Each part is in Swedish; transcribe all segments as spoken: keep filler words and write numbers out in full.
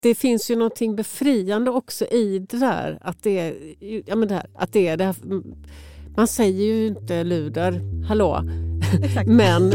det finns ju någonting befriande också i det där. Att det är, ja, men det här, att det är det här, man säger ju inte luder, hallå. Exakt. Men...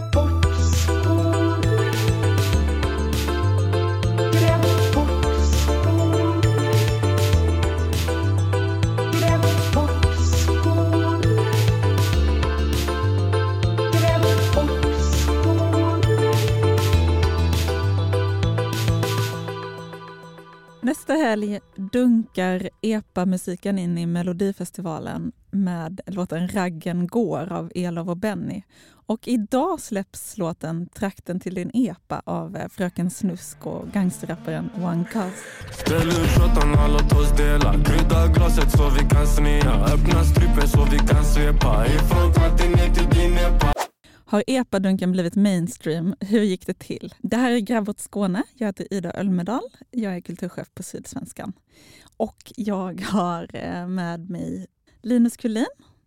Nästa helg dunkar epa-musiken in i Melodifestivalen med låten Raggen går av Elof och Benny. Och idag släpps låten Trakten till din epa av Fröken Snusk och gangsterrapparen One Cuz. Ställ ut shottarna, låt oss dela. Krydda glaset så vi kan snea. Öppna strippen så vi kan svepa. Ifrån trakten ner till din epa. Har epadunken blivit mainstream? Hur gick det till? Det här är Grävåt Skåne. Jag heter Ida Ölmedal. Jag är kulturchef på Sydsvenskan. Och jag har med mig Linus Kullin.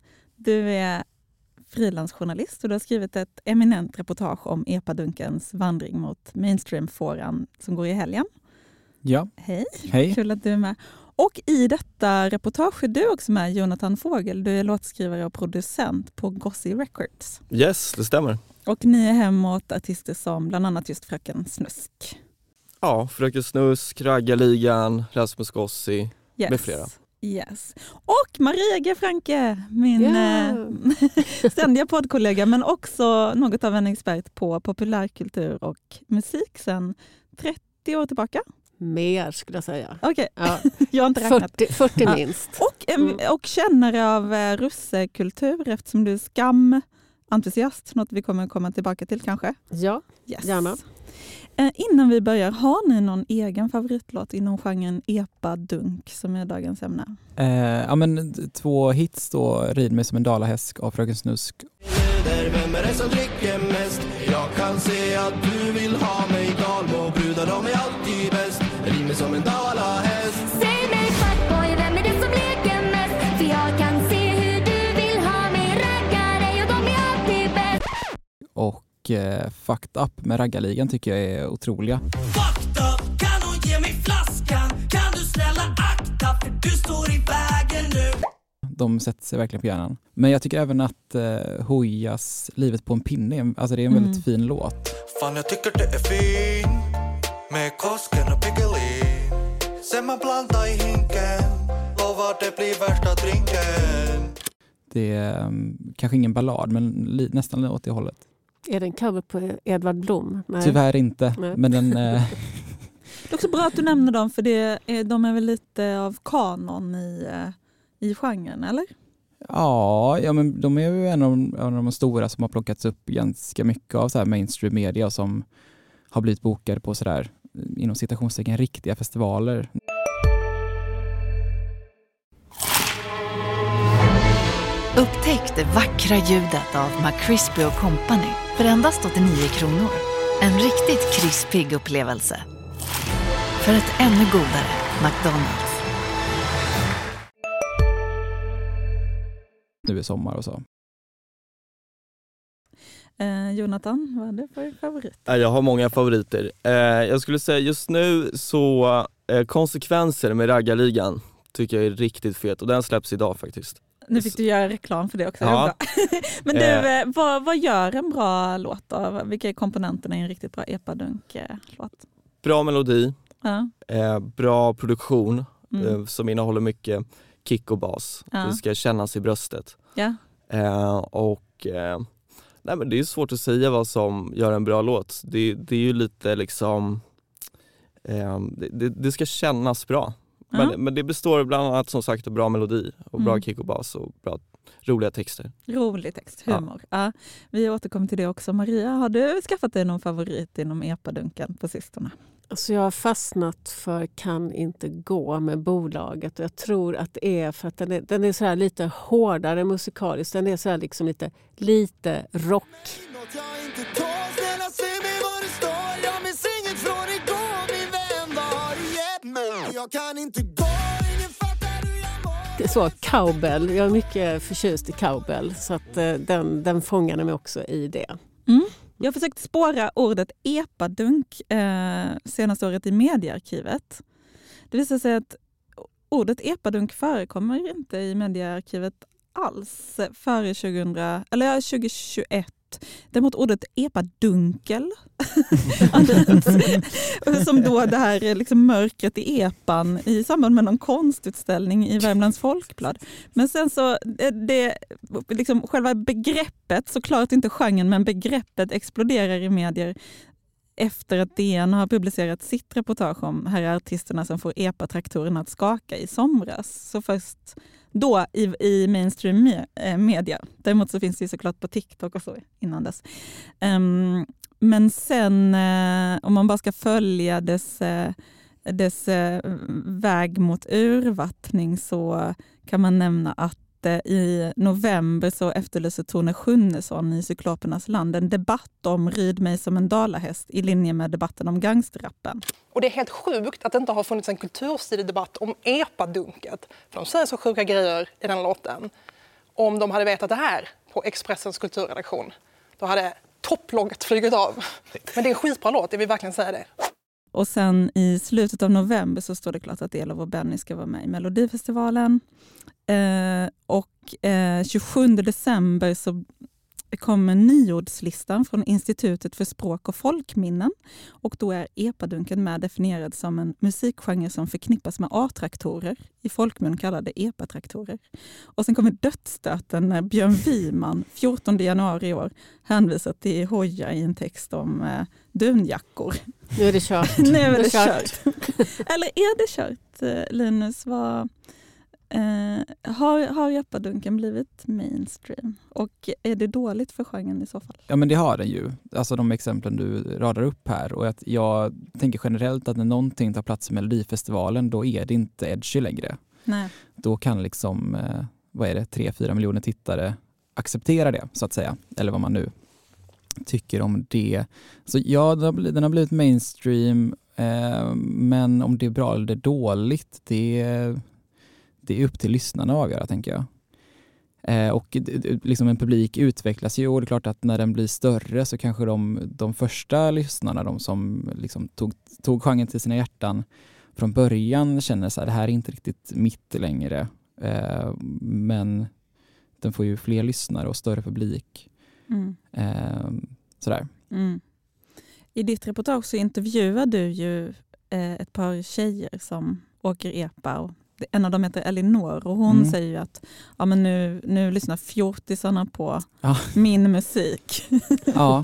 Du är frilansjournalist och du har skrivit ett eminent reportage om epadunkens vandring mot mainstream-fåran som går i helgen. Ja. Hej. Hej. Kul att du är med. Och i detta reportage är du också med, Jonathan Fågel. Du är låtskrivare och producent på Gossi Records. Yes, det stämmer. Och ni är hem åt artister som bland annat just Fröken Snusk. Ja, Fröken Snusk, Raggarligan, Rasmus Gossi Yes. med flera. Yes. Och Maria G. Franke, min Yeah. eh, ständiga poddkollega, men också något av en expert på populärkultur och musik sedan trettio år tillbaka. Mer skulle jag säga. Okej, Ja. jag har inte räknat. fyrtio, fyrtio Ja. minst. Och, em, Mm. och kännare av eh, russekultur eftersom du är skamentusiast, något vi kommer komma tillbaka till kanske. Ja, Yes. gärna. Eh, innan vi börjar, har ni någon egen favoritlåt inom genren epa-dunk som är dagens ämne? Eh, ja, men två hits då, Rid mig som en dalahäst av Fröken Snusk. Vem är det som dricker mest? Jag kan se att du vill ha mig. Dalmo brudar, de är alltid bäst. Rid mig som en dalahäst. Säg mig fuckboy, vem är det som leker mest? För jag kan se hur du vill ha mig. Raggare och de är alltid bäst. Och eh, Fucked Up med Raggarligan tycker jag är otroliga. Fucked up, kan hon ge mig flaskan? Kan du snälla akta för du står i vägen nu? De sätter sig verkligen på hjärnan. Men jag tycker även att eh, Hojas Livet på en pinne, alltså det är en Mm. väldigt fin låt. Fan, jag tycker det är fin med Kosken och Piggelin. Sen man blandar i hinken, lovar det blir värsta drinken. Det är um, kanske ingen ballad, men li- nästan åt det hållet. Är det en cover på Edvard Blom? Nej. Tyvärr inte, Nej. men den... Eh, Det är också bra att du nämner dem, för det är, de är väl lite av kanon i, eh, i genren, eller? ja, ja, men de är ju en av, de, en av de stora som har plockats upp ganska mycket av så här mainstream media som har blivit bokade på sådär, inom citationstecken, riktiga festivaler. Upptäck det vackra ljudet av McCrispy och Company för endast åttionio kronor. En riktigt krispig upplevelse. För ett ännu godare McDonald's. Nu är sommar och så. Eh, Jonathan, vad är det för favorit? Ja, jag har många favoriter. Eh, jag skulle säga just nu så eh, Konsekvenser med Raggarligan tycker jag är riktigt fet. Och den släpps idag faktiskt. Nu fick du göra reklam för det också. Ja. Det är bra. Men du, eh, vad, vad gör en bra låt då? Vilka är komponenterna i en riktigt bra epadunk-låt? Bra melodi, Ja. eh, bra produktion Mm. eh, som innehåller mycket kick och bas. Ja. Det ska kännas i bröstet. Ja. Eh, och eh, nej, men det är svårt att säga vad som gör en bra låt. Det, det är ju lite liksom eh, det, det, det ska kännas bra. Ja. Men, men det består bland annat som sagt av bra melodi och bra Mm. kick och bas och bra roliga texter. Rolig text, humor. Ja. Ja, vi återkommer till det också. Maria, har du skaffat dig någon favorit inom epadunken på sistone? Alltså jag har fastnat för Kan inte gå med bolaget. Och jag tror att det är för att den är, den är så här lite hårdare musikaliskt. Den är så här liksom lite, lite rock. Något jag inte tål, snälla säg mig vad det står. Jag minns inget från igår, min vän, vad har du gett mig? Jag kan inte gå, ingen fattar hur jag mår. Det är så, cowbell. Jag är mycket förtjust i cowbell. Så att eh, den, den fångade mig också i det. Mm. Jag har försökt spåra ordet epadunk eh, senaste året i mediearkivet. Det visar sig att ordet epadunk förekommer inte i mediearkivet alls före tjugohundra, eller tjugohundratjugoett. Däremot ordet epadunkel som då det här liksom mörkret i epan i samband med någon konstutställning i Värmlands Folkblad. Men sen så det liksom själva begreppet, såklart inte genren, men begreppet exploderar i medier efter att D N har publicerat sitt reportage om här är artisterna som får epatraktorerna att skaka i somras. Så först då i, i mainstream me, eh, media. Däremot så finns det ju såklart på TikTok och så innan dess. Um, men sen eh, om man bara ska följa dess, eh, dess eh, väg mot urvattning så kan man nämna att i november så efterlyser Tone Schunnesson i Cyklopernas land en debatt om Rid mig som en dalahäst i linje med debatten om gangsterrappen. Och det är helt sjukt att det inte har funnits en kulturstilig debatt om epadunket. För de säger så sjuka grejer i den låten. Om de hade vetat det här på Expressens kulturredaktion, då hade topplogget flugit av. Men det är en skitbra låt, jag vill verkligen säga det. Och sen i slutet av november så står det klart att Elof och Benny ska vara med i Melodifestivalen. Eh, och eh, tjugosjunde december så kommer nyordslistan från Institutet för språk och folkminnen. Och då är epadunken med definierad som en musikgenre som förknippas med A-traktorer. I folkmun kallade epatraktorer. Och sen kommer dödsstöten när Björn Wiman fjortonde januari i år hänvisar till Hoja i en text om eh, dunjackor. Nu är det kört. Nu är det kört. Eller är det kört, Linus? Vad... Eh, har, har epadunken blivit mainstream? Och är det dåligt för genren i så fall? Ja, men det har den ju. Alltså de exemplen du radar upp här. Och att jag tänker generellt att när någonting tar plats i Melodifestivalen, då är det inte edgy längre. Nej. Då kan liksom, eh, vad är det, tre, fyra miljoner tittare acceptera det, så att säga. Eller vad man nu tycker om det. Så ja, den har blivit mainstream. Eh, men om det är bra eller det är dåligt, det är... Det är upp till lyssnarna att avgöra, tänker jag. Eh, och liksom en publik utvecklas ju, och det är klart att när den blir större så kanske de, de första lyssnarna, de som liksom tog, tog genren till sina hjärtan från början, känner så här, det här är inte riktigt mitt längre. Eh, men den får ju fler lyssnare och större publik. Mm. Eh, sådär. Mm. I ditt reportage så intervjuar du ju eh, ett par tjejer som åker epa, och en av dem heter Elinor och hon mm. säger ju att ja, men nu, nu lyssnar fjortisarna på ja. min musik. Ja.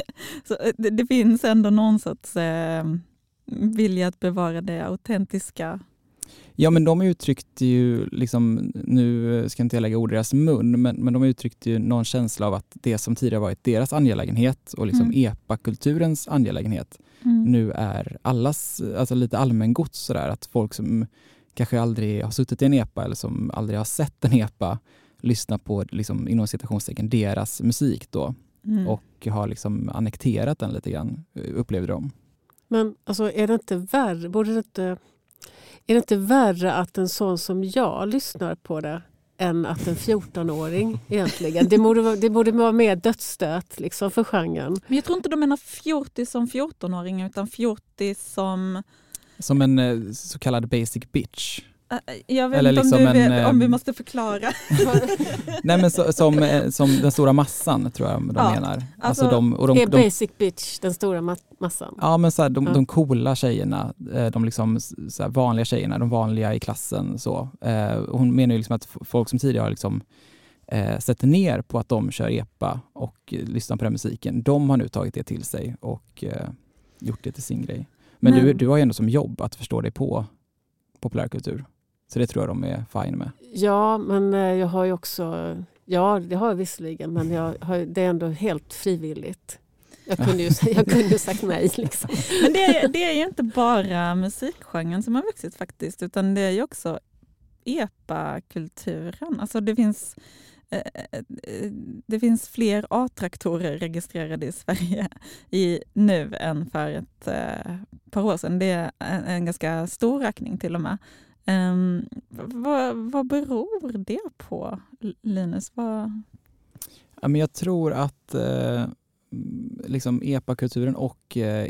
Så det, det finns ändå någon sorts eh, vilja att bevara det autentiska. Ja, men de uttryckte ju, liksom, nu ska inte jag lägga ord i deras mun, men, men de uttryckte ju någon känsla av att det som tidigare varit deras angelägenhet och liksom mm. epakulturens angelägenhet mm. nu är allas, alltså lite allmängods sådär, att folk som kanske aldrig har suttit i en epa eller som aldrig har sett en epa lyssnar på, liksom, inom citationstecken, deras musik då mm. och har liksom annekterat den lite grann, upplevde de. Men alltså, är det inte värre, borde det inte, är det inte värre att en sån som jag lyssnar på det än att en fjortonåring egentligen? Det borde vara, det borde vara mer dödsstöt liksom, för genren. Men jag tror inte de menar fjortis som fjortonåring, utan fjortis som... Som en så kallad basic bitch. Jag vet Eller inte liksom om, du, en, om vi måste förklara. Nej, men så, som, som den stora massan, tror jag de ja, menar. Alltså, alltså de, och de, är de, basic bitch den stora massan? Ja, men så här, de, ja. de coola tjejerna, de liksom, så här, vanliga tjejerna, de vanliga i klassen. Så. Hon menar ju liksom att folk som tidigare har liksom, eh, sätter ner på att de kör epa och lyssnar på den musiken, de har nu tagit det till sig och eh, gjort det till sin grej. Men, men du, du har ju ändå som jobb att förstå dig på populärkultur. Så det tror jag de är fine med. Ja, men jag har ju också... Ja, det har jag visserligen. Men jag har, det är ändå helt frivilligt. Jag kunde ju, jag kunde ju sagt nej. Liksom. Men det är, det är ju inte bara musikgenren som har vuxit faktiskt. Utan det är ju också epa-kulturen. Alltså det finns... Det finns fler A-traktorer registrerade i Sverige i nu än för ett eh, par år sedan. Det är en, en ganska stor räkning till och med. Um, vad, vad beror det på, Linus? Vad... Ja, men jag tror att eh, liksom epa-kulturen och eh,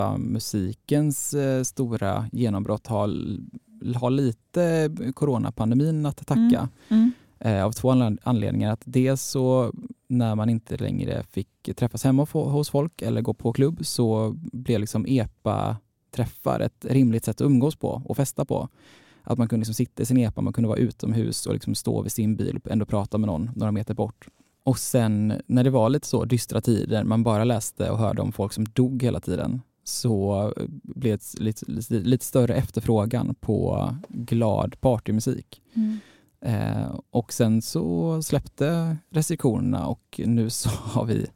epa-musikens eh, stora genombrott har, har lite coronapandemin att tacka. Mm. Mm. Eh, av två anledningar. Att dels så när man inte längre fick träffas hemma hos folk eller gå på klubb så blev liksom epa-träffar ett rimligt sätt att umgås på och festa på. Att man kunde liksom sitta i sin epa, man kunde vara utomhus och liksom stå vid sin bil och ändå prata med någon några meter bort. Och sen när det var lite så dystra tider, man bara läste och hörde om folk som dog hela tiden, så blev det lite, lite, lite större efterfrågan på glad partymusik. Mm. Eh, och sen så släppte restriktionerna och nu så har vi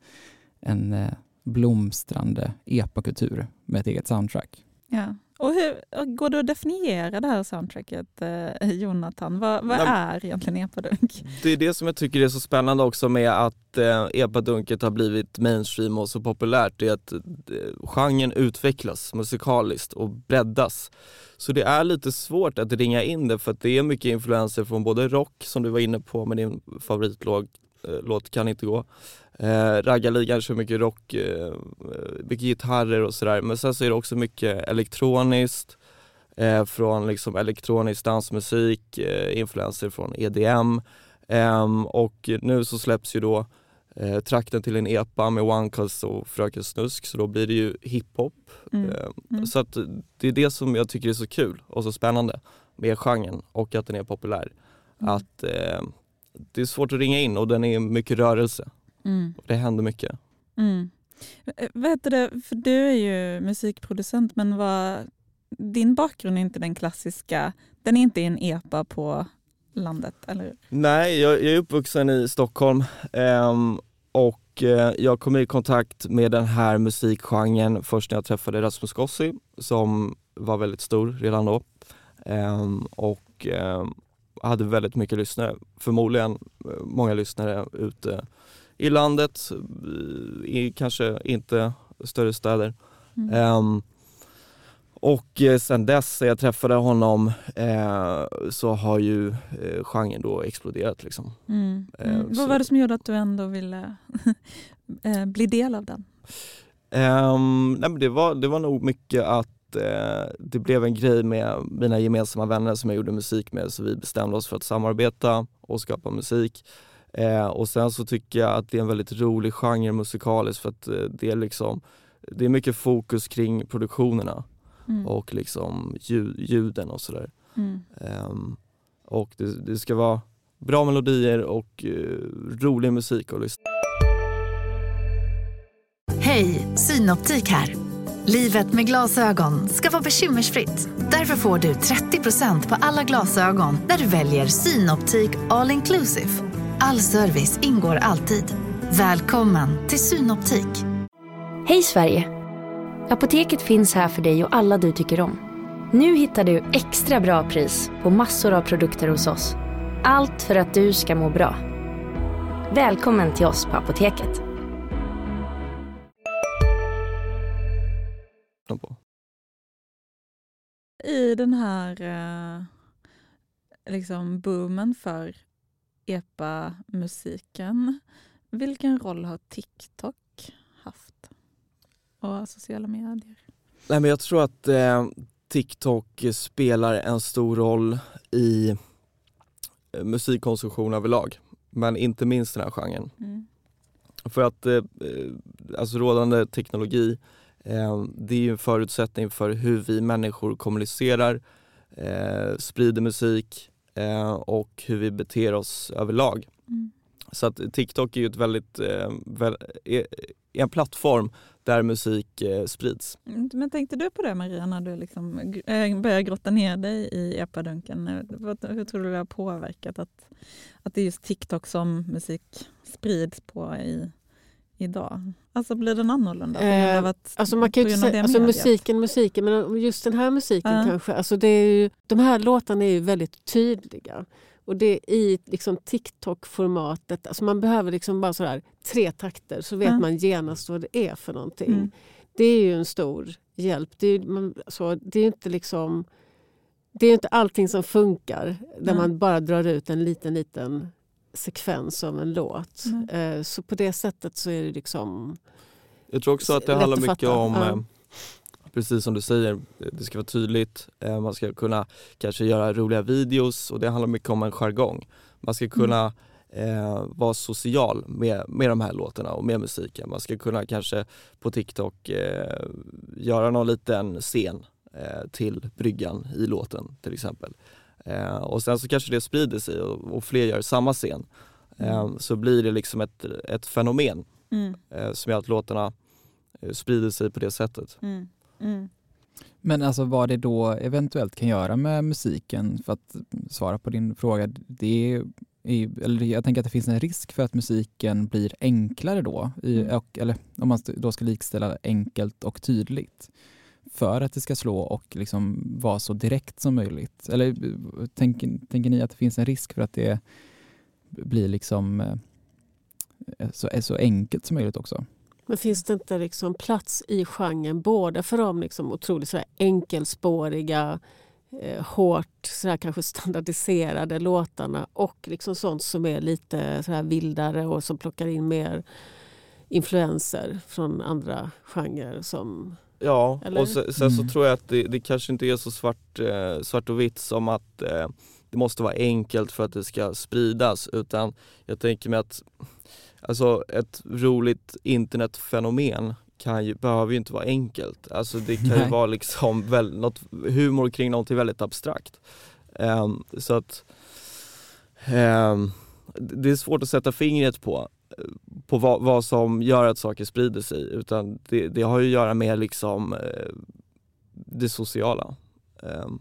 en eh, blomstrande epa-kultur med ett eget soundtrack. Ja. Och hur går det att definiera det här soundtracket, eh, Jonathan? Vad, vad är egentligen epadunk? Det är det som jag tycker är så spännande också med att eh, epadunket har blivit mainstream och så populärt. Det är att eh, genren utvecklas musikaliskt och breddas. Så det är lite svårt att ringa in det för att det är mycket influenser från både rock, som du var inne på med din favoritlåt, eh, låt Kan inte gå. Eh, Raggarligan kör mycket rock, eh, mycket gitarrer och sådär. Men sen så är det också mycket elektroniskt, eh, från liksom elektronisk dansmusik, eh, influenser från E D M. Eh, och nu så släpps ju då eh, trakten till en epa med One Cuz och Fröken Snusk, så då blir det ju hiphop. Mm. Eh, mm. Så att det är det som jag tycker är så kul och så spännande med genren och att den är populär. Mm. Att eh, det är svårt att ringa in och den är mycket rörelse. Mm. Det händer mycket. Mm. Vad heter det? För du är ju musikproducent, men vad, din bakgrund är inte den klassiska, den är inte en epa på landet, eller? Nej, jag, jag är uppvuxen i Stockholm um, och uh, jag kom i kontakt med den här musikgenren först när jag träffade Rasmus Gossi, som var väldigt stor redan då. Um, och um, hade väldigt mycket lyssnare, förmodligen många lyssnare ute i landet, i kanske inte större städer. Mm. Um, och sen dess jag träffade honom eh, så har ju eh, genren då exploderat. Liksom. Mm. Mm. Eh, Vad var det som gjorde att du ändå ville eh, bli del av den? Um, nej, men det, var, det var nog mycket att eh, det blev en grej med mina gemensamma vänner som jag gjorde musik med, så vi bestämde oss för att samarbeta och skapa musik. Eh, och sen så tycker jag att det är en väldigt rolig genre musikaliskt, för att eh, det är liksom det är mycket fokus kring produktionerna mm. och liksom ljud, ljuden och sådär. Mm. Um, och det, det ska vara bra melodier och uh, rolig musik att lyssna. Hej, Synoptik här. Livet med glasögon ska vara bekymmersfritt. Därför får du trettio procent på alla glasögon när du väljer Synoptik All Inclusive. All service ingår alltid. Välkommen till Synoptik. Hej Sverige! Apoteket finns här för dig och alla du tycker om. Nu hittar du extra bra pris på massor av produkter hos oss. Allt för att du ska må bra. Välkommen till oss på Apoteket. I den här eh, liksom boomen för epa-musiken, vilken roll har TikTok haft och sociala medier? Nej, men jag tror att eh, TikTok spelar en stor roll i eh, musikkonsumtion överlag, men inte minst den här genren. Mm. För att eh, alltså rådande teknologi, eh, det är ju en förutsättning för hur vi människor kommunicerar, eh, sprider musik eh, och hur vi beter oss överlag. Mm. Så att TikTok är ju ett väldigt, eh, väl, är, är en plattform där musik eh, sprids. Men tänkte du på det, Maria, när du liksom äh, började grotta ner dig i epadunken? Hur tror du det har påverkat att, att det är just TikTok som musik sprids på i, idag? Alltså blir den annorlunda? Eh, att, alltså man kan ju inte säga, alltså musiken, musiken, men just den här musiken uh. kanske, alltså det är ju, de här låtarna är ju väldigt tydliga. Och det är i liksom TikTok-formatet, alltså man behöver liksom bara sådär tre takter så vet mm. man genast vad det är för någonting. Mm. Det är ju en stor hjälp. Det är, man, så, det är inte liksom, det är inte allting som funkar där mm. man bara drar ut en liten, liten sekvens av en låt. Mm. Eh, så på det sättet så är det liksom, Jag tror också att det handlar mycket fatta. om, ja. eh, precis som du säger, det ska vara tydligt. Eh, man ska kunna kanske göra roliga videos och det handlar mycket om en jargong. Man ska kunna eh, vara social med, med de här låtarna och med musiken. Man ska kunna kanske på TikTok eh, göra någon liten scen eh, till bryggan i låten till exempel. Eh, och sen så kanske det sprider sig och, och fler gör samma scen. Eh, mm. Så blir det liksom ett, ett fenomen mm. eh, som gör att låtarna eh, sprider sig på det sättet. Mm. Mm. Men alltså vad det då eventuellt kan göra med musiken, för att svara på din fråga, det är, eller jag tänker att det finns en risk för att musiken blir enklare då, i, mm. och, eller om man då ska likställa enkelt och tydligt, för att det ska slå och liksom vara så direkt som möjligt. Eller tänker, tänker ni att det finns en risk för att det blir liksom så, så enkelt som möjligt också? Men finns det inte liksom plats i genren både för de liksom otroligt sådär enkelspåriga, eh, hårt sådär kanske standardiserade låtarna och liksom sånt som är lite sådär vildare och som plockar in mer influenser från andra genrer som... Ja, eller? Och sen, sen så Mm. tror jag att det, det kanske inte är så svart, eh, svart och vitt som att eh, det måste vara enkelt för att det ska spridas, utan jag tänker mig att alltså ett roligt internetfenomen kan ju, behöver ju inte vara enkelt. Alltså det kan ju Nej. vara liksom väl, något humor kring något väldigt abstrakt. Um, så att um, det är svårt att sätta fingret på, på vad, vad som gör att saker sprider sig. Utan det, det har ju att göra med liksom uh, det sociala. Um,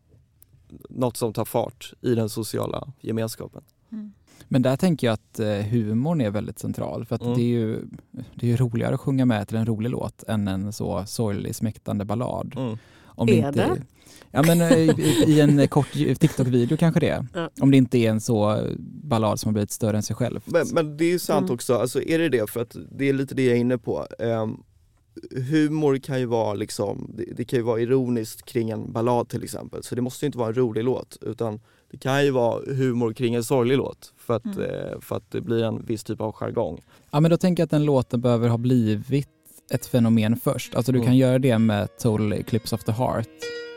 något som tar fart i den sociala gemenskapen. Mm. Men där tänker jag att eh, humorn är väldigt central, för att Mm. det är ju det är ju roligare att sjunga med till en rolig låt än en så sorglig smäktande ballad. Mm. Om Är inte, det? Ja, men i, i, i en kort TikTok-video kanske det. Ja. Om det inte är en så ballad som har blivit större än sig själv. Men, men det är ju sant Mm. också, alltså är det det? För att det är lite det jag är inne på. Um, humor kan ju vara liksom, det, det kan ju vara ironiskt kring en ballad till exempel. Så det måste ju inte vara en rolig låt, utan det kan ju vara humor kring en sorglig låt. För att, Mm. eh, för att det blir en viss typ av jargong. Ja, men då tänker jag att den låten behöver ha blivit ett fenomen först. Alltså du Mm. kan göra det med Total Eclipse of the Heart.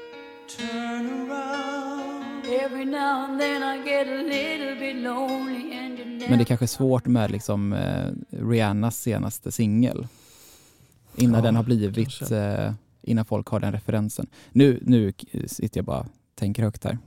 Men det är kanske svårt med liksom, eh, Rihannas senaste singel. Innan Ja, den har blivit, eh, innan folk har den referensen. Nu, nu sitter jag bara och tänker högt här.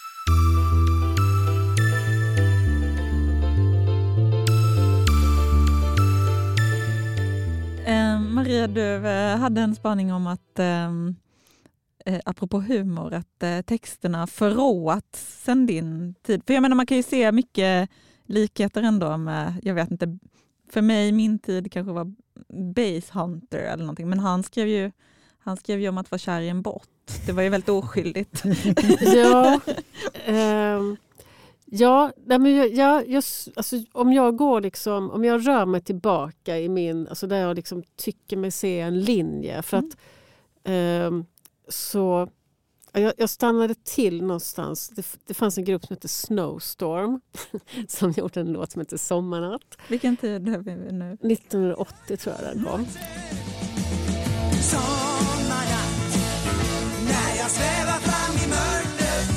Eh, Maria, du eh, hade en spaning om att eh, eh, apropå humor, att eh, texterna förråats sen din tid. För jag menar, man kan ju se mycket likheter ändå med, jag vet inte, för mig min tid kanske var Base Hunter eller någonting, men han skrev ju han skrev ju om att vara kär i en bot. Det var ju väldigt oskyldigt. Ja, ehm, ja, nej men jag, jag, jag, alltså, om jag går liksom, om jag rör mig tillbaka i min, alltså där jag liksom tycker mig se en linje, för att ehm, så jag, jag stannade till någonstans. Det, det fanns en grupp som heter Snowstorm som gjorde en låt som heter Sommarnatt. Vilken tid är vi nu? nittonhundraåttio tror jag den kom. Sommarnatt, när jag svävar fram i mörkret.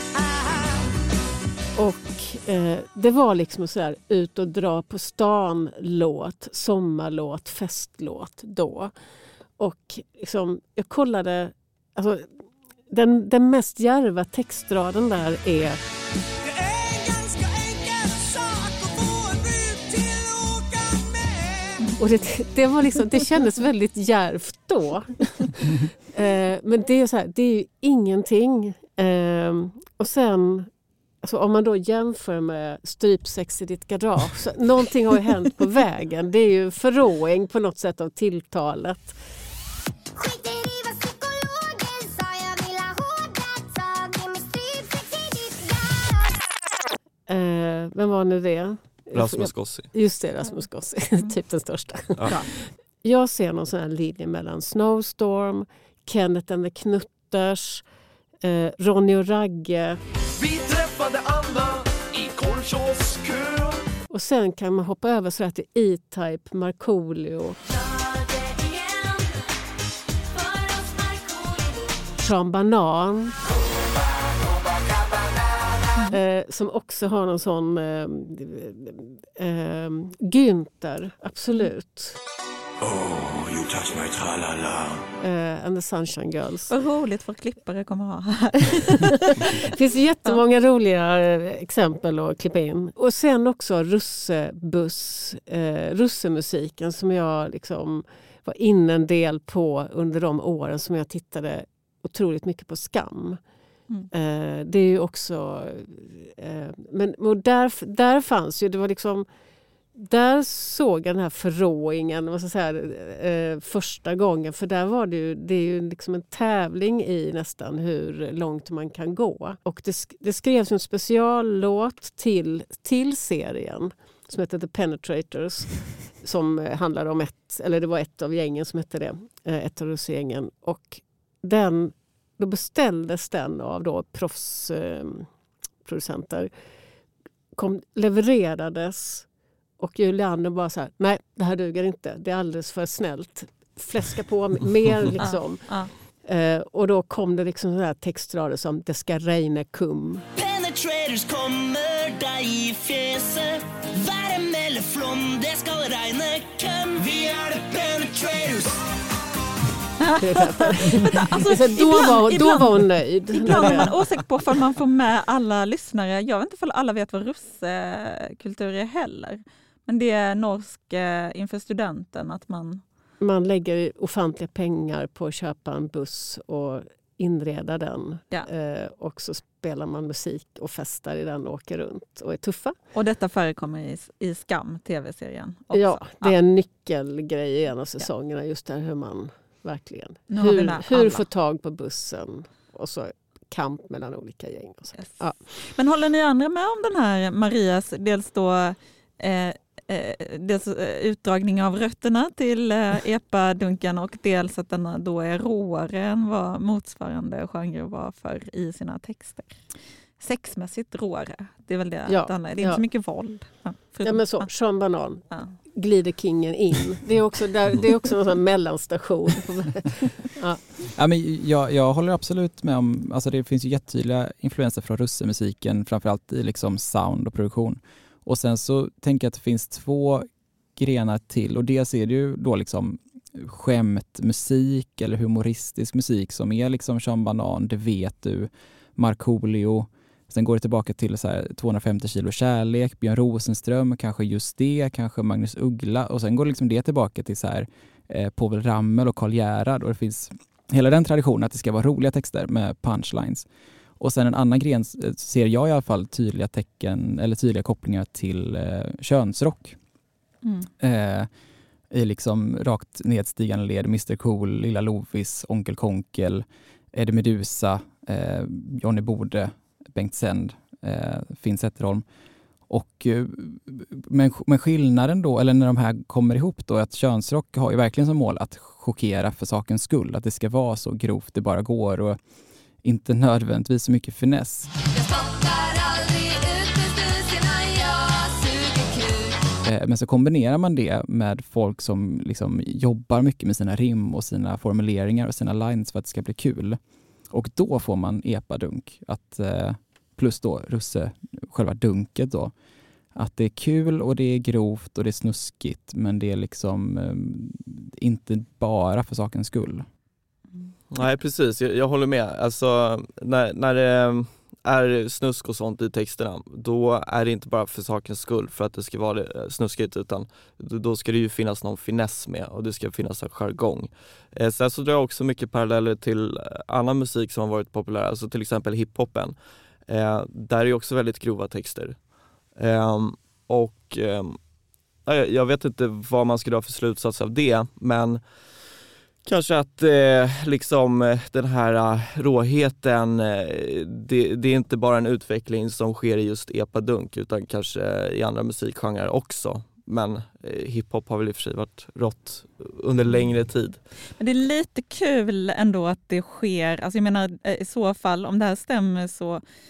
Aha. Och eh, det var liksom så här ut och dra på stan låt, sommarlåt, festlåt då. Och liksom, jag kollade, alltså den, den mest djärva textraden där är: Det är en ganska enkel sak att få en brud till att åka med. och det, det var liksom, det kändes väldigt djärvt då. eh, men det är så här, det är ju ingenting. Eh, och sen alltså om man då jämför med strypsex i ditt garage, så någonting har ju hänt på vägen. Det är ju förråing på något sätt av tilltalet. Skiter i vad psykologen sa, jag vill ha hårda tag. Ge mig strypsex i ditt garage. Eh, vem var nu det? Rasmus Gossi. Just det, Rasmus Gossi. Typ den största. Ja. Jag ser någon sån här linje mellan Snowstorm, Kenneth and the Knutters, eh, Ronny och Ragge. Vi träffade Anna i korvkioskö. Och sen kan man hoppa över så här till E-Type, Markoolio. Jag Sean Banan. Eh, som också har någon sån eh, eh, Günther, absolut. Oh, you touch my tralala. Eh, and the Sunshine Girls. Vad roligt för klippare kommer ha här. Det finns jättemånga ja. roliga eh, exempel att klippa in. Och sen också russebuss, eh, russemusiken som jag liksom var inne en del på under de åren som jag tittade otroligt mycket på Skam. Mm. Eh, det är ju också eh, men och där, där fanns ju, det var liksom där såg jag den här förråingen vad ska jag säga, eh, första gången, för där var det ju, det är ju liksom en tävling i nästan hur långt man kan gå, och det, det skrevs en speciallåt till, till serien som heter The Penetrators som handlar om ett, eller det var ett av gängen som hette det, eh, ett av russgängen, och den då beställdes den av då proffsproducenter, eh, kom, levererades, och Julianne bara så här, nej det här duger inte, det är alldeles för snällt, fläska på mer liksom. Ja, ja. Eh, och då kom det liksom sådana här textrader som det ska regna kum. Penetrators kommer dig i fjäset. Värm eller flom, det ska regna kum. Vi är the penetrators. alltså, så då, ibland, var, då ibland, var hon nöjd. Ibland är man osäker på om man får med alla lyssnare. Jag vet inte om alla vet vad russkultur är heller. Men det är norsk eh, inför studenten att man... Man lägger ofantliga pengar på att köpa en buss och inreda den. Ja. Eh, och så spelar man musik och festar i den och åker runt och är tuffa. Och detta förekommer i, i Skam, tv-serien också. Ja, det är en nyckelgrej i en av säsongerna. Just där hur man verkligen... Nu hur hur få tag på bussen och så kamp mellan olika gäng. Och så. Yes. Ja. Men håller ni andra med om den här Marias dels då... Eh, dels utdragning av rötterna till epadunken och dels att den då är råare än vad motsvarande genre var för i sina texter. Sexmässigt råare, det är väl det. Ja, det är inte ja. så mycket våld. Ja, ja men så, Sean Banan, ja. glider kingen in. Det är också, där, det är också en sån mellanstation. Ja. Ja, men jag, jag håller absolut med om, alltså det finns ju jättetydliga influenser från russemusiken, framförallt i liksom sound och produktion. Och sen så tänker jag att det finns två grenar till, och dels är det ju då liksom skämtmusik eller humoristisk musik som är liksom Sean Banan, det vet du, Markoolio. Sen går det tillbaka till så här tvåhundrafemtio kilo kärlek, Björn Rosenström, kanske just det, kanske Magnus Uggla, och sen går liksom det tillbaka till så här eh, Povel Ramel och Karl Gerhard, och det finns hela den traditionen att det ska vara roliga texter med punchlines. Och sen en annan gren ser jag i alla fall tydliga tecken eller tydliga kopplingar till eh, könsrock. Mm. Eh, I liksom rakt nedstigande led, mister Cool, Lilla Lovis, Onkel Konkel, Eddie Meduza, eh, Johnny Bode, Bengt Sänd, eh, Finn Zetterholm. Och, eh, men, men skillnaden då, eller när de här kommer ihop då, att könsrock har ju verkligen som mål att chockera för sakens skull. Att det ska vara så grovt det bara går och inte nödvändigtvis så mycket finess. Men så kombinerar man det med folk som liksom jobbar mycket med sina rim och sina formuleringar och sina lines för att det ska bli kul. Och då får man epadunk. Att, plus då russe, själva dunket då. Att det är kul och det är grovt och det är snuskigt, men det är liksom um, inte bara för sakens skull. Nej, precis. Jag, jag håller med. Alltså, när, när det är snusk och sånt i texterna, då är det inte bara för sakens skull för att det ska vara det, snuskigt, utan då ska det ju finnas någon finess med och det ska finnas en jargong. Eh, sen så drar jag också mycket paralleller till annan musik som har varit populär, alltså till exempel hiphopen. Eh, där är ju också väldigt grova texter. Eh, och eh, jag vet inte vad man ska dra för slutsats av det, men kanske att eh, liksom den här uh, råheten, eh, det, det är inte bara en utveckling som sker i just epadunk, utan kanske i andra musikgenrer också. Men eh, hiphop har väl i och för sig varit rått under längre tid. Men det är lite kul ändå att det sker, alltså jag menar i så fall, om det här stämmer så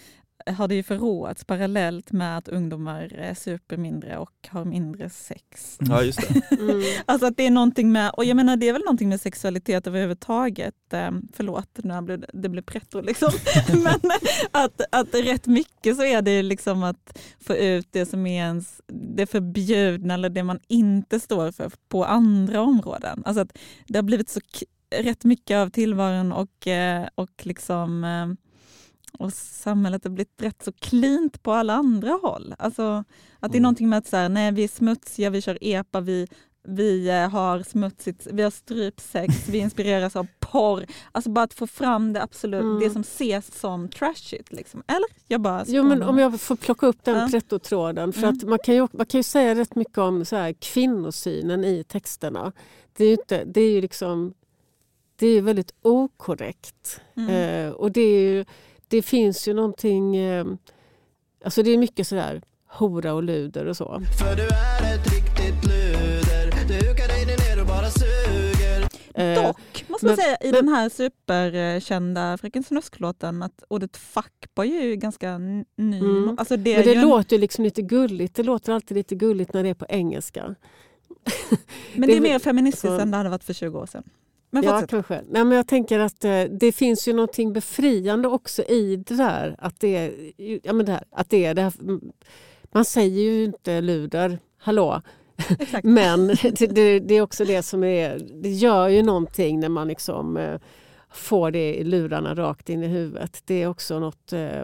har det ju förråats parallellt med att ungdomar super mindre och har mindre sex. Ja, just det. Mm. Alltså att det är någonting med, och jag menar det är väl någonting med sexualitet överhuvudtaget. Förlåt, nu blev det, det blev pretto liksom. Men att, att rätt mycket så är det liksom att få ut det som är ens, det förbjudna eller det man inte står för på andra områden. Alltså att det har blivit så rätt mycket av tillvaron och, och liksom och samhället har blivit rätt så klint på alla andra håll. Alltså att det är någonting med att så här, nej, vi är smutsiga, vi kör epa, vi, vi har smutsigt, vi har strypsex, vi inspireras av porr. Alltså bara att få fram det absolut, mm. det som ses som trashigt liksom. Eller? Jag bara jo, men om jag får plocka upp den ja. pretto-tråden. För Mm. att man kan ju, man kan ju säga rätt mycket om så här, kvinnosynen i texterna. Det är ju, inte, det är ju liksom det är väldigt okorrekt. Mm. Eh, och det är ju det finns ju någonting, eh, alltså det är mycket sådär hora och luder och så. För du är ett riktigt luder. Du hukar dig ner och bara suger. Eh, Dock, måste man men- säga, i men- den här superkända Fröken Snusk-låten att ordet fuckboy är ju ganska n- ny. Mm. Alltså det men är det ju en- låter ju liksom lite gulligt. Det låter alltid lite gulligt när det är på engelska. men det det är är mer väl- feministiskt så- än det hade varit för tjugo år sedan. Men Ja, fortsätt. kanske. Nej, men jag tänker att eh, det finns ju någonting befriande också i det där. Att det är, ja, men det här, att det är det här. Man säger ju inte luder, hallå. Exakt. Men det, det, det är också det som är, det gör ju någonting när man liksom eh, får det i lurarna rakt in i huvudet. Det är också något, eh,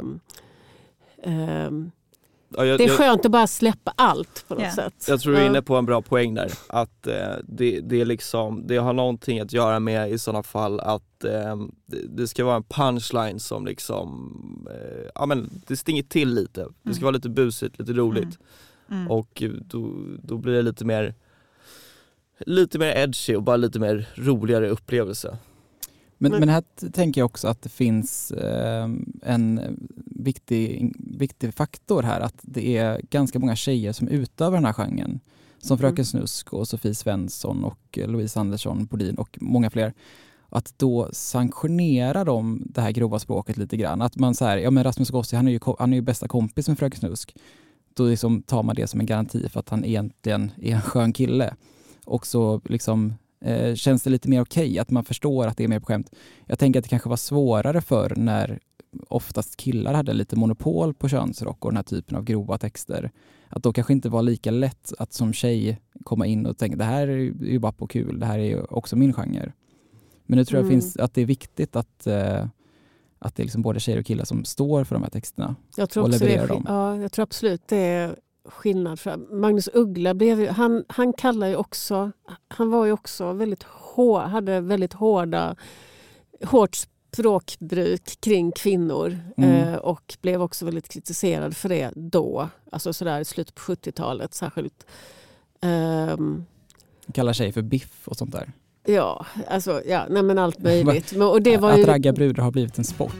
eh, Ja, jag, det är jag, skönt att bara släppa allt på något Ja. sätt. jag tror du är Ja. inne på en bra poäng där. Att eh, det, det, är liksom, det har någonting att göra med i sådana fall att eh, det, det ska vara en punchline som liksom, eh, ja men det stinger till lite. Det ska Mm. vara lite busigt, lite roligt. Mm. Och då, då blir det lite mer lite mer edgy och bara lite mer roligare upplevelse. Men, Men- men här t- tänker jag också att det finns eh, en viktig, viktig faktor här. Att det är ganska många tjejer som utövar den här genren. Som Fröken Mm. Snusk och Sofie Svensson och Louise Andersson Bodin och många fler. Att då sanktionera de det här grova språket lite grann. Att man säger, ja men Rasmus Gossi, han är ju, ko- han är ju bästa kompis med Fröken Snusk. Då liksom tar man det som en garanti för att han egentligen är en skön kille. Och så liksom eh, känns det lite mer okej att man förstår att det är mer på skämt. Jag tänker att det kanske var svårare för när oftast killar hade lite monopol på könsrock och den här typen av grova texter. Att då kanske inte var lika lätt att som tjej komma in och tänka det här är ju bara på kul, det här är ju också min genre. Men nu tror jag Mm. finns, att det är viktigt att, eh, att det är liksom både tjejer och killar som står för de här texterna. Jag tror, och också det är, levererar skill- dem. ja, jag tror absolut det är skillnad. För Magnus Uggla blev ju, han, han kallar ju också, han var ju också väldigt hår, hade väldigt hårda, hårt språkbruk kring kvinnor Mm. eh, och blev också väldigt kritiserad för det då. Alltså sådär i slutet på sjuttiotalet särskilt. Ehm, Kallar tjejer för biff och sånt där. ja, alltså ja, nej men allt möjligt. Men, och det var att ju, ragga brudar har blivit en sport.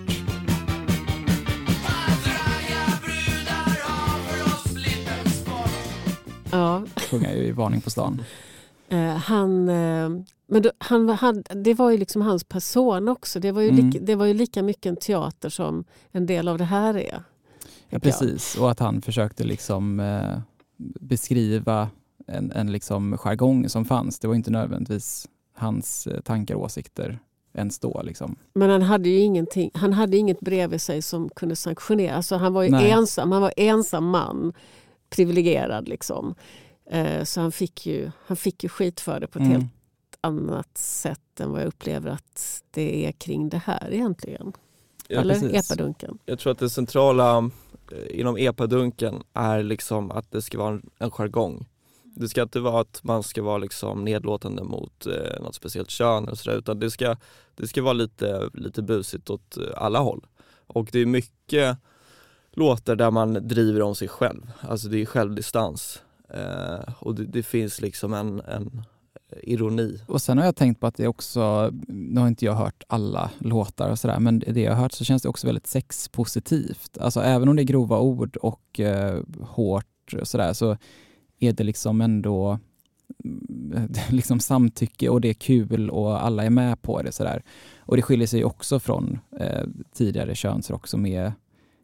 ja. Sjunger jag ju i Varning på stan. Eh, han, eh, men då, han, var- han, det var ju liksom hans person också. Det var, ju Mm. lika, det var ju lika mycket en teater som en del av det här är. Ja, tycker jag. precis. Och att han försökte liksom eh, beskriva en, en liksom jargong som fanns. Det var inte nödvändigtvis hans eh, tankar och åsikter ens då. Liksom. Men han hade ju ingenting, han hade inget bredvid sig som kunde sanktionera. Alltså han var ju Nej. ensam, han var ensam man, privilegierad liksom. Eh, så han fick, ju, han fick ju skit för det på ett Mm. helt annat sätt än vad jag upplever att det är kring det här egentligen. Ja, Eller precis. epadunken. Jag tror att det centrala eh, inom epadunken är liksom att det ska vara en, en jargong. Det ska inte vara att man ska vara liksom nedlåtande mot eh, något speciellt kön eller sådär, utan det ska, det ska vara lite, lite busigt åt eh, alla håll. Och det är mycket låtar där man driver om sig själv. Alltså det är självdistans. Eh, och det, det finns liksom en, en ironi. Och sen har jag tänkt på att det också, nu har inte jag hört alla låtar och sådär, men det jag har hört så känns det också väldigt sexpositivt. Alltså även om det är grova ord och eh, hårt och sådär, så är det liksom ändå mm, liksom samtycke och det är kul och alla är med på det sådär. Och det skiljer sig också från eh, tidigare könsrock som är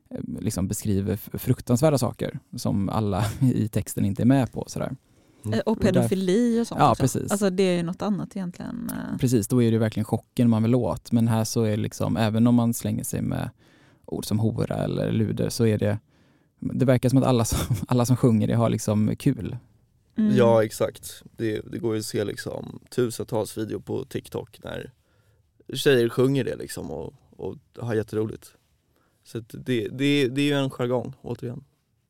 liksom beskriver fruktansvärda saker som alla i texten inte är med på. Sådär. Mm. Och pedofili och sånt. Ja, också. precis. Alltså det är ju något annat egentligen. Precis, då är det verkligen chocken man vill åt. Men här så är det liksom, även om man slänger sig med ord som hora eller luder, så är det, det verkar som att alla som, alla som sjunger det har liksom kul. Mm. Ja, exakt. Det, det går ju att se liksom tusentals videor på TikTok när tjejer sjunger det liksom och, och har jätteroligt. Så att det, det, det är ju en jargong, återigen.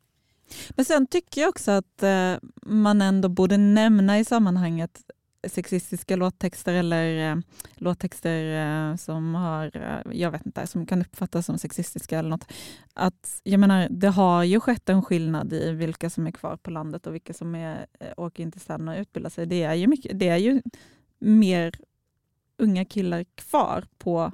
Men sen tycker jag också att eh, man ändå borde nämna i sammanhanget sexistiska låttexter eller eh, låttexter eh, som har, eh, jag vet inte, som kan uppfattas som sexistiska eller något. Att, jag menar, det har ju skett en skillnad i vilka som är kvar på landet och vilka som är, eh, åker in till stan och utbildar sig. Det är ju, mycket, det är ju mer unga killar kvar på,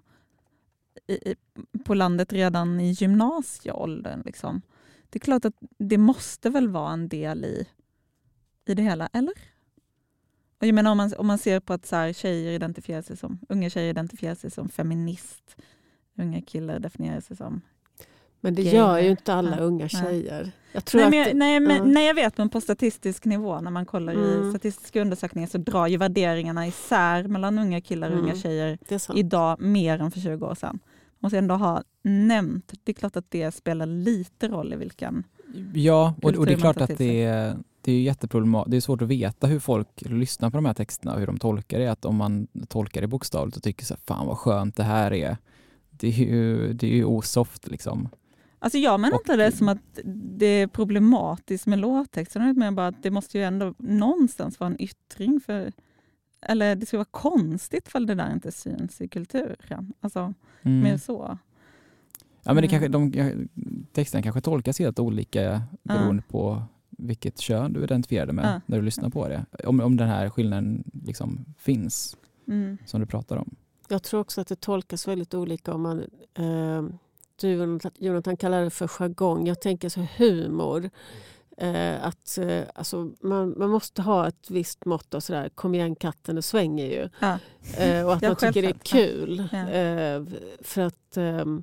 i, på landet redan i gymnasieåldern liksom. Det är klart att det måste väl vara en del i, i det hela, eller? Och jag menar om man, om man ser på att så här, tjejer identifierar sig som, unga tjejer identifierar sig som feminist, unga killar definierar sig som Men det gay. gör ju inte alla Nej. unga Nej. tjejer. Jag tror Nej, att, men, jag- nej, men, ja. nej, jag vet, men på statistisk nivå, när man kollar Mm. i statistiska undersökningar så drar ju värderingarna isär mellan unga killar och Mm. unga tjejer Det är sant. idag mer än för tjugo år sedan. Man måste ändå ha nämnt, det är klart att det spelar lite roll i vilken. Ja, och, och det är Kultur man klart tar att till det är, det är jätteproblematiskt. Det är svårt att veta hur folk lyssnar på de här texterna och hur de tolkar det. Att om man tolkar det bokstavligt och tycker så här, fan vad skönt det här är. Det är ju, det är ju osoft liksom. Alltså jag menar Och- inte det som att det är problematiskt med låttexterna, men bara att det måste ju ändå någonstans vara en yttring för, eller det ska vara konstigt för det där inte syns i kulturen. Alltså Mm. mer så. Ja, men det Mm. kanske, de, texterna kanske tolkas helt olika beroende på vilket kön du identifierade med Ja. när du lyssnar på det. Om, om den här skillnaden liksom finns, Mm. som du pratar om. Jag tror också att det tolkas väldigt olika om man... Eh, du, Jonathan, kallar det för jargong. Jag tänker så humor. Eh, att eh, alltså, man, man måste ha ett visst mått av sådär, kom igen katten, det svänger ju. Ja. Eh, och att Ja, man tycker det är självklart. kul. Ja. Eh, för att... ehm,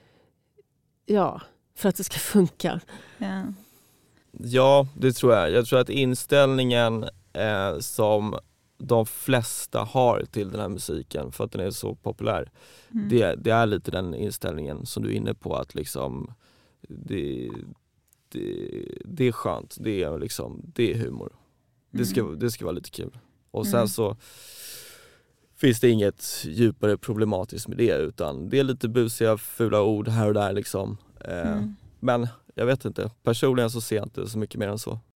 ja, för att det ska funka. Ja. Ja, det tror jag. Jag tror att inställningen eh, som de flesta har till den här musiken för att den är så populär, Mm. det, det är lite den inställningen som du är inne på, att liksom det, det, det är skönt, det är, liksom, det är humor. Det ska, Mm. det ska vara lite kul. Och sen Mm. så finns det inget djupare problematiskt med det, utan det är lite busiga, fula ord här och där liksom. Eh, Mm. Men jag vet inte, personligen så ser jag inte så mycket mer än så.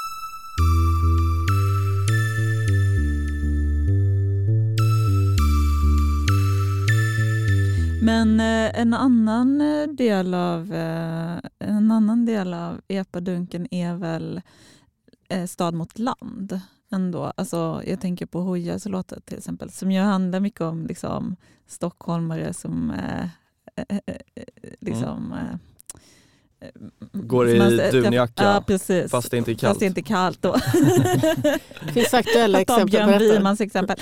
Men eh, en annan eh, del av eh, en annan del av epadunken är väl eh, Stad mot land ändå. Alltså, jag tänker på Hojas låtar till exempel, som ju handlar mycket om liksom, stockholmare som eh, eh, eh, liksom eh, Går som i man träff- dunjacka, ja, precis. fast det inte är kallt. Fast det inte är kallt då. Det finns aktuella Ta exempel på Björn detta. Wimans exempel.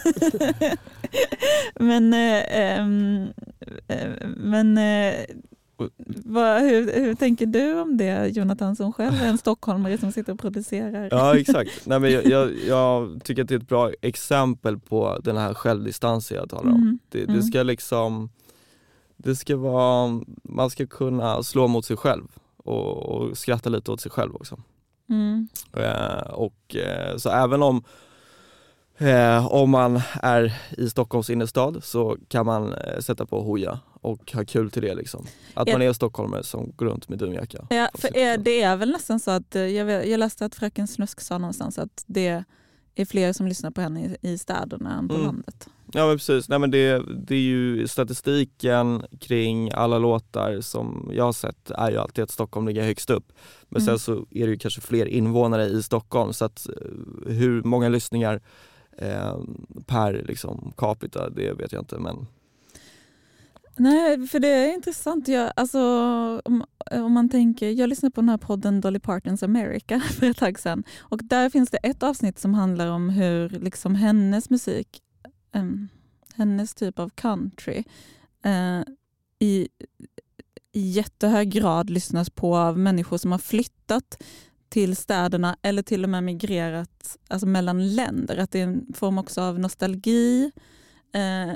men eh, ehm, eh, men eh, vad, hur, hur tänker du om det, Jonathan, som själv är en stockholmare som sitter och producerar? Ja, exakt. Nej, men jag, jag, jag tycker att det är ett bra exempel på den här självdistansen jag talar om. Mm. Det, det Mm. ska liksom, det ska vara, man ska kunna slå mot sig själv och, och skratta lite åt sig själv också. Mm. Eh, och eh, så även om eh, om man är i Stockholms innerstad så kan man eh, sätta på hoja och ha kul till det liksom. Att Är- man är stockholmare som går runt med dunjacka. Ja, för är, det är väl nästan så att, eh, jag, vet, jag läste att Fröken Snusk sa någonstans att det är fler som lyssnar på henne i, i städerna än på Mm. landet. Ja, men precis. Nej, men det, det är ju statistiken kring alla låtar som jag har sett är ju alltid att Stockholm ligger högst upp. Men Mm. sen så är det ju kanske fler invånare i Stockholm, så att eh, hur många lyssningar eh, per liksom capita, det vet jag inte. Men Nej, för det är intressant. Jag, alltså, om, om man tänker, jag lyssnade på den här podden Dolly Partons America för ett tag sedan. Och där finns det ett avsnitt som handlar om hur liksom hennes musik, um, hennes typ av country, uh, i, i jättehög grad lyssnas på av människor som har flyttat till städerna eller till och med migrerat alltså mellan länder. Att det är en form också av nostalgi eh,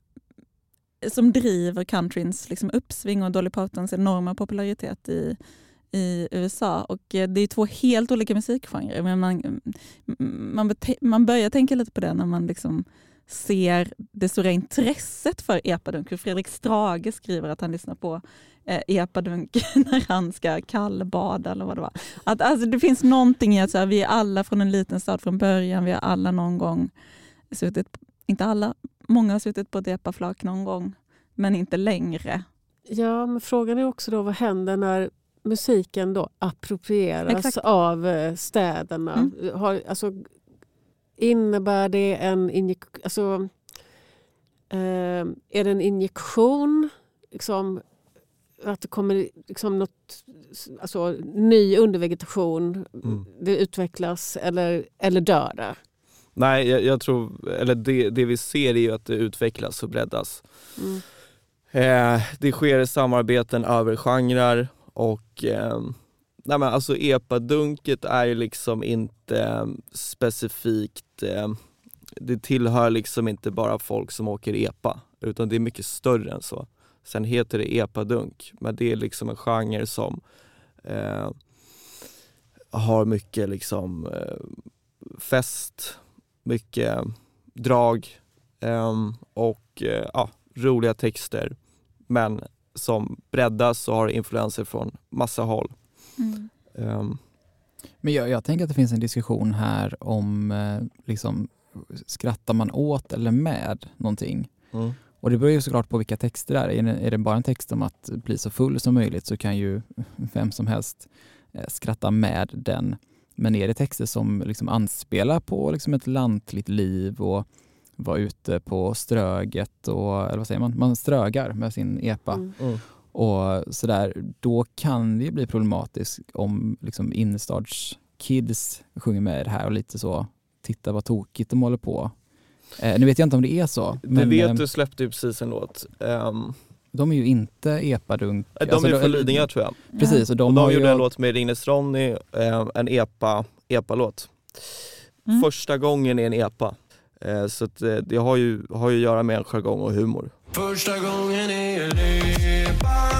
som driver countryns liksom uppsving och Dolly Partons enorma popularitet i, i U S A. Och eh, det är två helt olika musikgenrer. Men man, man, man börjar tänka lite på det när man liksom ser det stora intresset för epadunk. Fredrik Strage skriver att han lyssnar på eh, epadunk när han ska kallbada eller vad det var. Att, alltså, det finns någonting i att så här, vi är alla från en liten stad från början. Vi har alla någon gång suttit, inte alla, många har suttit på ett epaflak någon gång, men inte längre. Ja, men frågan är också då vad händer när musiken då approprieras Exakt. av eh, städerna. Mm. Har, alltså, innebär det en injek- alltså, eh, är det en injektion liksom, att det kommer liksom något alltså, ny undervegetation Mm. det utvecklas eller, eller dör det? Nej, jag, jag tror, eller det, det vi ser är ju att det utvecklas och breddas. Mm. Eh, det sker samarbeten över genrer och eh, nej men alltså epadunket är ju liksom inte eh, specifikt, eh, det tillhör liksom inte bara folk som åker epa, utan det är mycket större än så. Sen heter det epadunk, men det är liksom en genre som eh, har mycket liksom eh, fest, mycket drag eh, och eh, ja, roliga texter, men som breddas och har influenser från massa håll. Mm. Um, Men jag, jag tänker att det finns en diskussion här om eh, liksom, skrattar man åt eller med någonting? mm. Och det beror ju såklart på vilka texter det är. Är det, är det bara en text om att bli så full som möjligt så kan ju vem som helst eh, skratta med den. Men är det texter som liksom anspelar på liksom ett lantligt liv och vara ute på ströget och, eller vad säger man? Man strögar med sin epa. Mm. Mm. Och sådär, då kan det bli problematiskt om liksom innerstadskids sjunger med det här och lite så, titta vad tokigt de håller på. Eh, nu vet jag inte om det är så. Det Men, vet eh, du släppte ju precis en låt. Um, de är ju inte epadunk. de alltså, är de- från Lidingö tror jag. Precis, och de, Och de har gjorde ju... en låt med Ringnes Ronny, eh, en epa, epa-låt. Mm. Första gången är en epa. Eh, så att, eh, det har ju, har ju att göra med en jargong och humor. Första gången är en epa.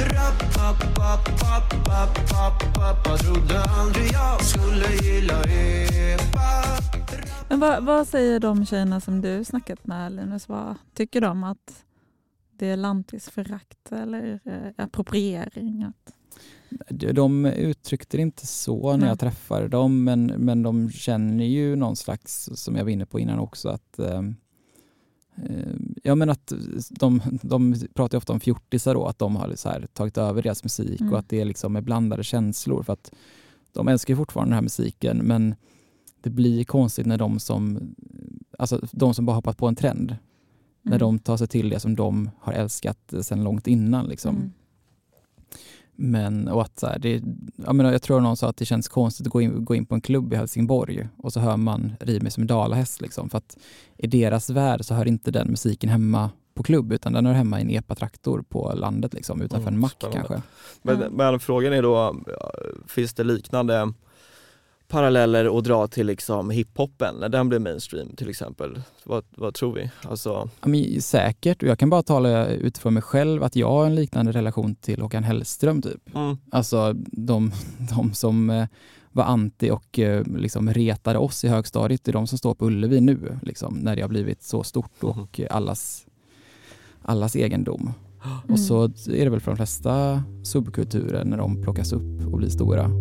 Rapp-papp-papp-papp-papp-papp-papp. Trodde aldrig jag skulle gilla epa. Men vad, vad säger de tjejerna som du snackat med, Linus? Vad tycker de att det är lantisförakt eller eh, appropriering? Att... De uttryckte det inte så när Nej. jag träffade dem, men, men de känner ju någon slags, som jag var inne på innan också, att eh, eh, ja, men att de, de pratar ju ofta om fjortisar då, att de har så här, tagit över deras musik Mm. och att det är liksom med blandade känslor, för att de älskar ju fortfarande den här musiken, men det blir konstigt när de som alltså de som bara hoppat på en trend, när Mm. de tar sig till det som de har älskat sedan långt innan liksom. Mm. Men och att så här, det, jag, menar, jag tror någon sa att det känns konstigt att gå in, gå in på en klubb i Helsingborg och så hör man Riv mig som en dalahäst liksom, för att i deras värld så hör inte den musiken hemma på klubb, utan den hör hemma i en epatraktor på landet liksom, utanför Mm, en mack spännande. kanske. Men, Mm. men frågan är då, finns det liknande paralleller att dra till liksom hiphopen när den blev mainstream till exempel? Vad, vad tror vi? Alltså... Ja, men, säkert, och jag kan bara tala utifrån mig själv att jag har en liknande relation till Håkan Hellström typ. Mm. Alltså de, de som eh, var anti och eh, liksom retade oss i högstadiet, det är de som står på Ullevi nu liksom, när det har blivit så stort och eh, allas, allas egendom. Mm. Och så är det väl för de flesta subkulturer när de plockas upp och blir stora.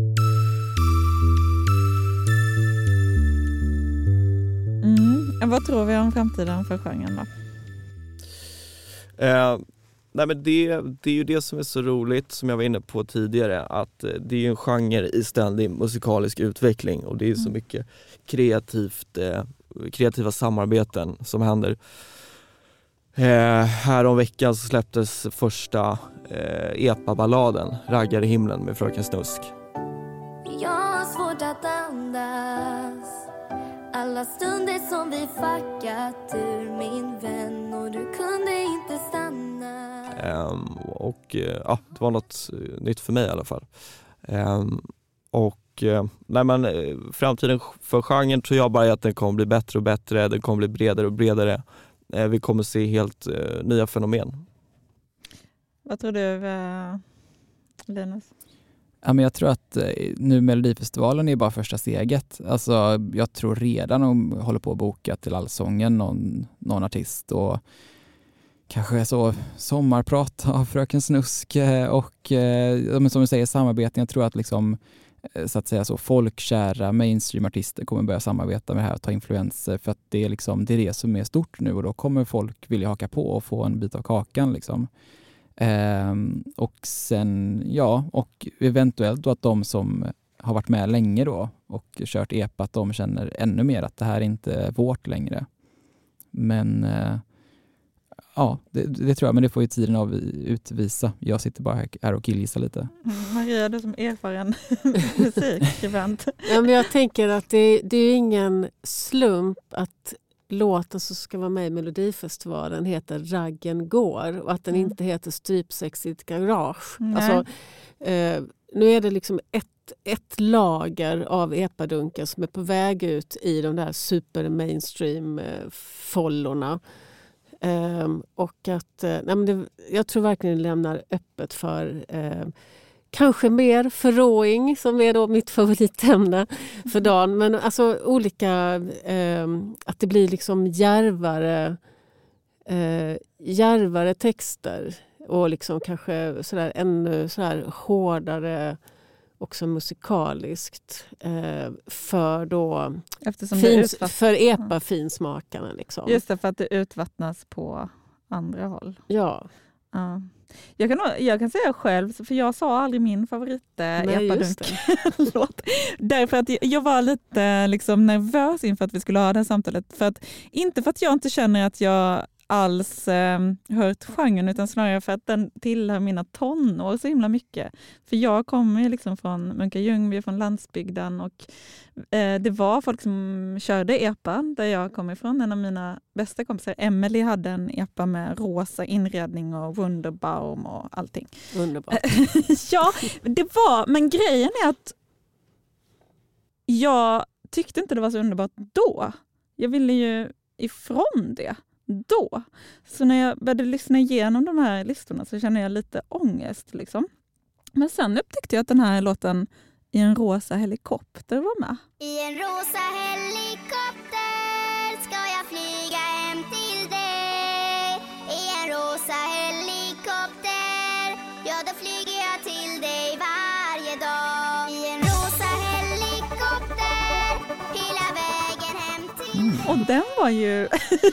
Mm. Vad tror vi om framtiden för genren då? Eh, nej men det, det är ju det som är så roligt, som jag var inne på tidigare, att eh, det är ju en genre i ständig musikalisk utveckling och det är så Mm. mycket kreativt, eh, kreativa samarbeten som händer. Eh, här om veckan så släpptes första eh, epa-balladen Raggar i himlen med Fröken Snusk. Jag har svårt att andas. Alla stunder som vi fuckat ur min vän och du kunde inte stanna. Um, och uh, ja, det var något uh, nytt för mig i alla fall. Um, och uh, nej, men, uh, framtiden för genren tror jag bara är att den kommer bli bättre och bättre, den kommer bli bredare och bredare. Uh, vi kommer se helt uh, nya fenomen. Vad tror du, uh, Linus? Ja, men jag tror att nu Melodifestivalen är bara första steget. Alltså, jag tror redan de håller på att boka till Allsången någon, någon artist och kanske så sommarprat av Fröken Snusk och eh, som du säger samarbeten. Jag tror att liksom så att säga så folkkära mainstream-artister kommer börja samarbeta med det här och ta influenser för att det är liksom det är det som är stort nu och då kommer folk vilja haka på och få en bit av kakan liksom. Um, och sen, ja, och eventuellt då att de som har varit med länge då och kört E P A, att de känner ännu mer att det här är inte vårt längre. Men uh, ja, det, det tror jag, men det får ju tiden av utvisa. Jag sitter bara här och killgissar lite. Mm, Maria, du som erfaren musikskribent. Ja, men jag tänker att det, det är ingen slump att låten som ska vara med i Melodifestivalen heter Raggen går och att den Mm. inte heter Strypsex i ett garage. Nej. Alltså, eh, nu är det liksom ett, ett lager av epadunkar som är på väg ut i de där super mainstream eh, follorna. Eh, och att, eh, nej men det, jag tror verkligen det lämnar öppet för eh, kanske mer förråing som är då mitt favoritämne för dagen. Men alltså olika, eh, att det blir liksom djärvare, eh, djärvare texter och liksom kanske sådär ännu sådär hårdare också musikaliskt eh, för då Eftersom fins, det utvatt- för epa-finsmakarna liksom. Just det, för att det utvattnas på andra håll. Ja. Ja. Jag kan, jag kan säga själv, för jag sa aldrig min favorit epadunk-låt. Därför att jag var lite liksom nervös inför att vi skulle ha det här samtalet. För att, inte för att jag inte känner att jag alls eh, hört genren, utan snarare för att den tillhör mina tonår så himla mycket. För jag kommer ju liksom från Munka-Ljungby, från landsbygden, och eh, det var folk som körde epa där jag kommer ifrån. En av mina bästa kompisar, Emily, hade en epa med rosa inredning och Wunderbaum och allting. Underbart. Ja, det var, men grejen är att jag tyckte inte det var så underbart då. Jag ville ju ifrån det då. Så när jag började lyssna igenom de här listorna så kände jag lite ångest liksom. Men sen upptäckte jag att den här låten I en rosa helikopter var med. I en rosa helikopter ska jag flyga hem till dig. I en rosa helikopter, ja då flyger jag till dig varje dag. I en rosa helikopter, hela vägen hem till dig. Och den var ju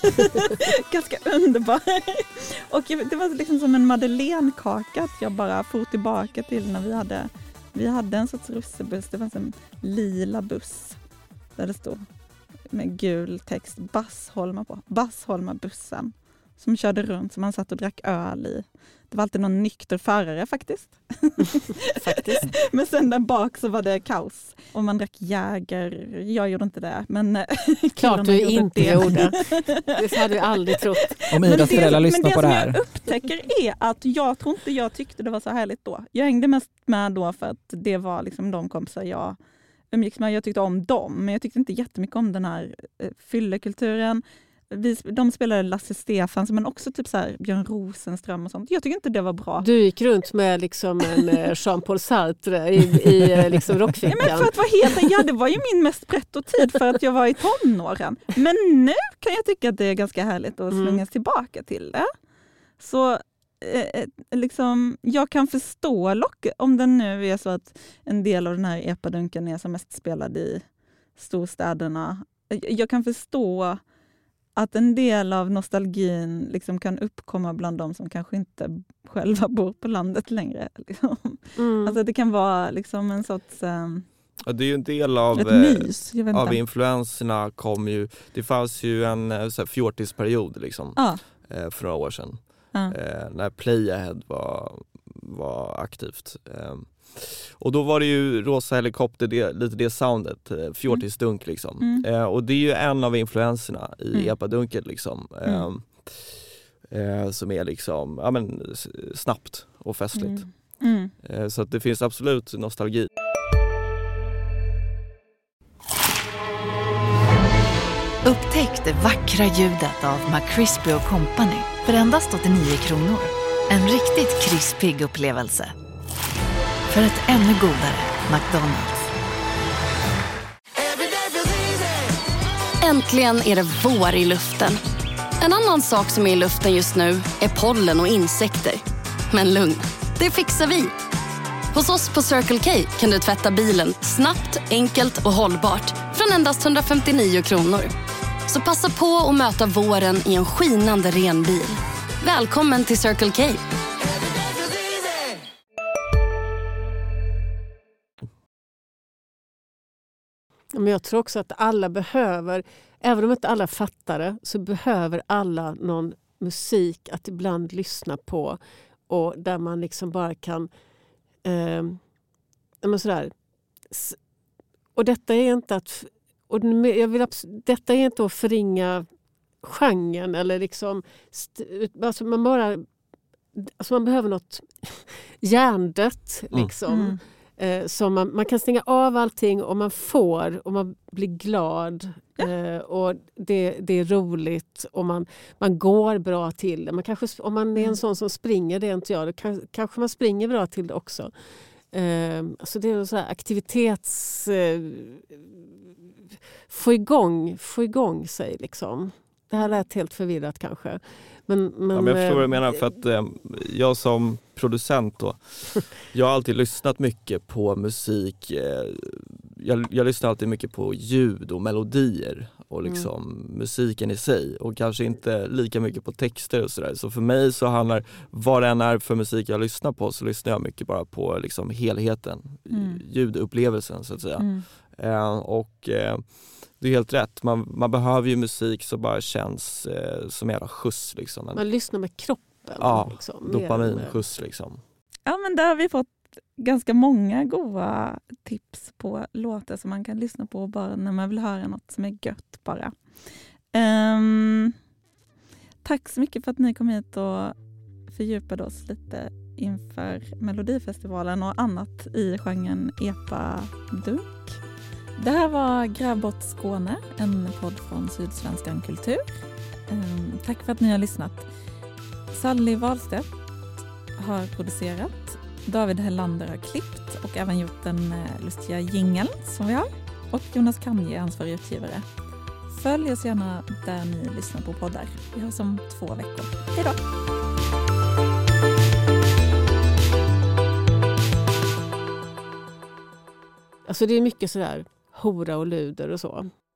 ganska underbar. Och det var liksom som en madeleinekaka att jag bara for tillbaka till när vi hade vi hade en sorts russebuss. Det fanns en lila buss där det stod med gul text Bassholma på. Bassholma bussen som körde runt, som man satt och drack öl i. Det var alltid någon nykter förare faktiskt. faktiskt. Men sen där bak så var det kaos. Och man drack Jäger. Jag gjorde inte det. Men klart du inte det. gjorde. Det hade jag aldrig trott. Om Idas föräldrar lyssnar på det här. Men det som jag upptäcker är att jag tror inte jag tyckte det var så härligt då. Jag hängde mest med då för att det var liksom de kompisar jag umgicks med. Jag tyckte om dem. Men jag tyckte inte jättemycket om den här fyllekulturen. Vi, de spelade Lasse Stefans, men också typ så här Björn Rosenström och sånt. Jag tycker inte det var bra. Du gick runt med liksom en Jean-Paul Sartre i, i liksom rockfickan. Ja, men för att vara helt, ja, det var ju min mest pretto-tid för att jag var i tonåren. Men nu kan jag tycka att det är ganska härligt att slungas mm. tillbaka till det. Så eh, liksom, jag kan förstå lock om den nu är så att en del av den här epadunken är som mest spelad i storstäderna. Jag kan förstå att en del av nostalgin liksom kan uppkomma bland de som kanske inte själva bor på landet längre. Liksom. Mm. Alltså det kan vara liksom en sorts... Um, ja, det är ju en del av, mys, av influenserna. Kom ju, det fanns ju en så här, fjortisperiod liksom, ja. eh, för några år sedan. Ja. Eh, när Playahead var, var aktivt. Eh, och då var det ju rosa helikopter, det, lite det soundet, fjortisdunk liksom. Mm. Eh, och det är ju en av influenserna i mm. epadunket liksom. Eh, eh, som är liksom ja, men, snabbt och festligt. Mm. Mm. Eh, så att det finns absolut nostalgi. Upptäck det vackra ljudet av McCrispy och Company för endast åttionio kronor. En riktigt krispig upplevelse. För ett ännu godare McDonald's. Äntligen är det vår i luften. En annan sak som är i luften just nu är pollen och insekter. Men lugn, det fixar vi. Hos oss på Circle K kan du tvätta bilen snabbt, enkelt och hållbart från endast hundrafemtionio kronor. Så passa på att möta våren i en skinande ren bil. Välkommen till Circle K. Men jag tror också att alla behöver, även om inte alla fattar det, så behöver alla någon musik att ibland lyssna på. Och där man liksom bara kan... Eh, men sådär. Och detta är inte att... Och jag vill, detta är inte att förringa genren eller liksom... Alltså man bara... Alltså man behöver något hjärndött liksom. Mm. Eh, så man, man kan stänga av allting och man får och man blir glad. Ja. Eh, och det, det är roligt och man, man går bra till det. Man kanske, om man är en sån som springer, det är inte jag, då kan, kanske man springer bra till det också. Eh, alltså det är så här aktivitets... Eh, få igång, få igång sig liksom. Det här lät helt förvirrat kanske. Men, men, ja, men jag förstår vad du menar, för att eh, jag som producent då, jag har alltid lyssnat mycket på musik. Eh, jag, jag lyssnar alltid mycket på ljud och melodier och liksom mm. musiken i sig och kanske inte lika mycket på texter och sådär. Så för mig så handlar, vad det än är för musik jag lyssnar på, så lyssnar jag mycket bara på liksom helheten, mm. ljudupplevelsen så att säga. Mm. Eh, och eh, det är helt rätt. Man, man behöver ju musik som bara känns eh, som jävla skjuts. Liksom. Man lyssnar med kroppen. Ja, liksom, dopaminskjuts liksom. Ja, men där har vi fått ganska många goda tips på låtar som man kan lyssna på bara när man vill höra något som är gött bara. Um, tack så mycket för att ni kom hit och fördjupade oss lite inför Melodifestivalen och annat i genren epa-dunk. Det här var Grävbort Skåne, en podd från Sydsvenskan Kultur. Um, tack för att ni har lyssnat. Sally Wahlstedt har producerat, David Hellander har klippt och även gjort den uh, lustiga jingeln som vi har. Och Jonas Kanje är ansvarig utgivare. Följ oss gärna där ni lyssnar på poddar. Vi hörs om två veckor. Hej då! Alltså det är mycket sådär hora och luder och så.